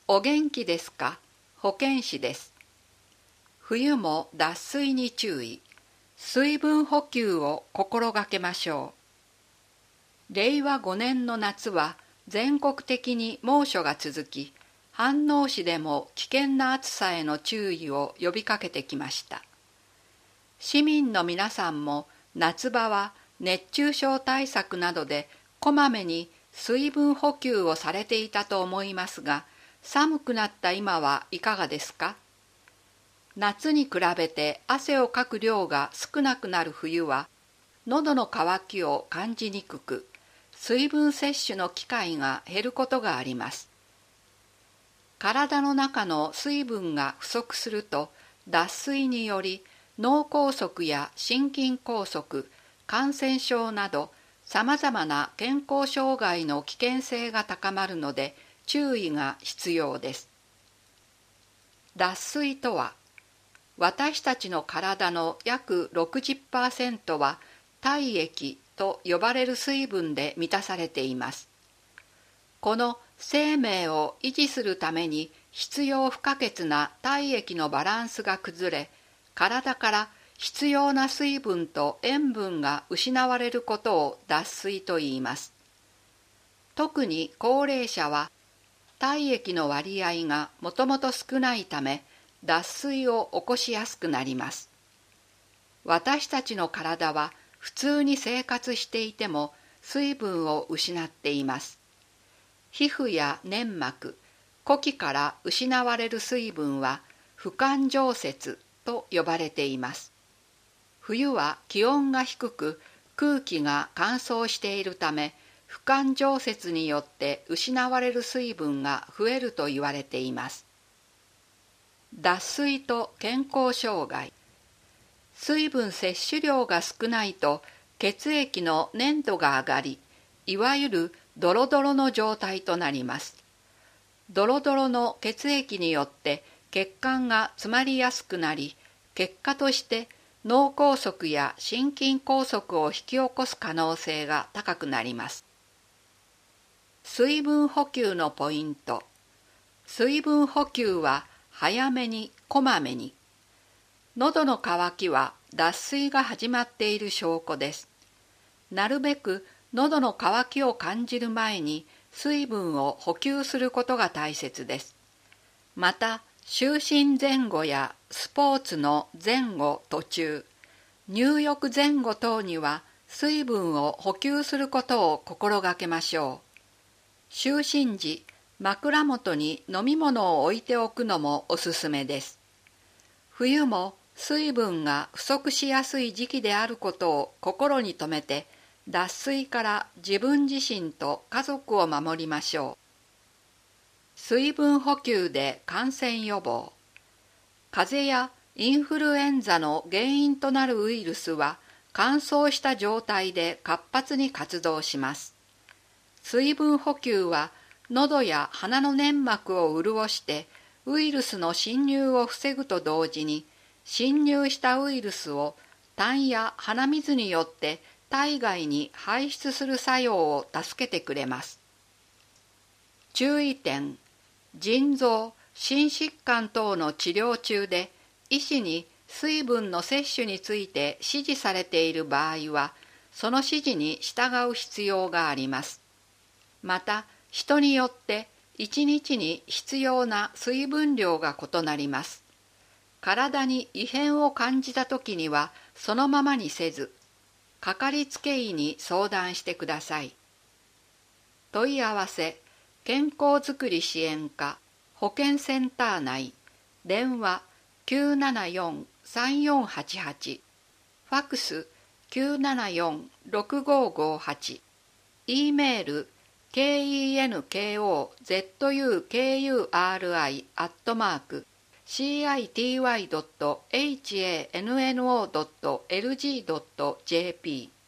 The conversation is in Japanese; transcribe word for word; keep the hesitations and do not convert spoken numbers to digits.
お元気ですか？保健師です。冬も脱水に注意。水分補給を心がけましょう。れいわごねんの夏は全国的に猛暑が続き、飯能市でも危険な暑さへの注意を呼びかけてきました。市民の皆さんも夏場は熱中症対策などでこまめに水分補給をされていたと思いますが、寒くなった今はいかがですか？夏に比べて汗をかく量が少なくなる冬は、喉の渇きを感じにくく、水分摂取の機会が減ることがあります。体の中の水分が不足すると、脱水により脳梗塞や心筋梗塞、感染症など、さまざまな健康障害の危険性が高まるので、注意が必要です。脱水とは、私たちの体の約 ろくじゅっパーセント は体液と呼ばれる水分で満たされています。この生命を維持するために必要不可欠な体液のバランスが崩れ、体から必要な水分と塩分が失われることを脱水と言います。特に高齢者は体液の割合がもともと少ないため、脱水を起こしやすくなります。私たちの体は普通に生活していても水分を失っています。皮膚や粘膜、呼気から失われる水分は不感蒸泄と呼ばれています。冬は気温が低く空気が乾燥しているため、不感蒸泄によって失われる水分が増えると言われています。脱水と健康障害。水分摂取量が少ないと血液の粘度が上がり、いわゆるドロドロの状態となります。ドロドロの血液によって血管が詰まりやすくなり、結果として脳梗塞や心筋梗塞を引き起こす可能性が高くなります。水分補給のポイント。水分補給は早めにこまめに。喉の渇きは脱水が始まっている証拠です。なるべく喉の渇きを感じる前に水分を補給することが大切です。また、就寝前後やスポーツの前後途中、入浴前後等には水分を補給することを心がけましょう。就寝時、枕元に飲み物を置いておくのもおすすめです。冬も水分が不足しやすい時期であることを心に留めて、脱水から自分自身と家族を守りましょう。水分補給で感染予防。風邪やインフルエンザの原因となるウイルスは乾燥した状態で活発に活動します。水分補給は喉や鼻の粘膜を潤してウイルスの侵入を防ぐと同時に、侵入したウイルスを痰や鼻水によって体外に排出する作用を助けてくれます。注意点。腎臓、心疾患等の治療中で医師に水分の摂取について指示されている場合は、その指示に従う必要があります。また、人によっていちにちに必要な水分量が異なります。体に異変を感じたときにはそのままにせず、かかりつけ医に相談してください。問い合わせ、健康づくり支援課、保健センター内、電話 きゅうななよんさんよんはちはち、ファクス きゅうななよんろくごごはち、E メール kenkozukuri アットマーク シーアイティーワイドットエイチエーエヌエヌオードットエルジードットジェーピー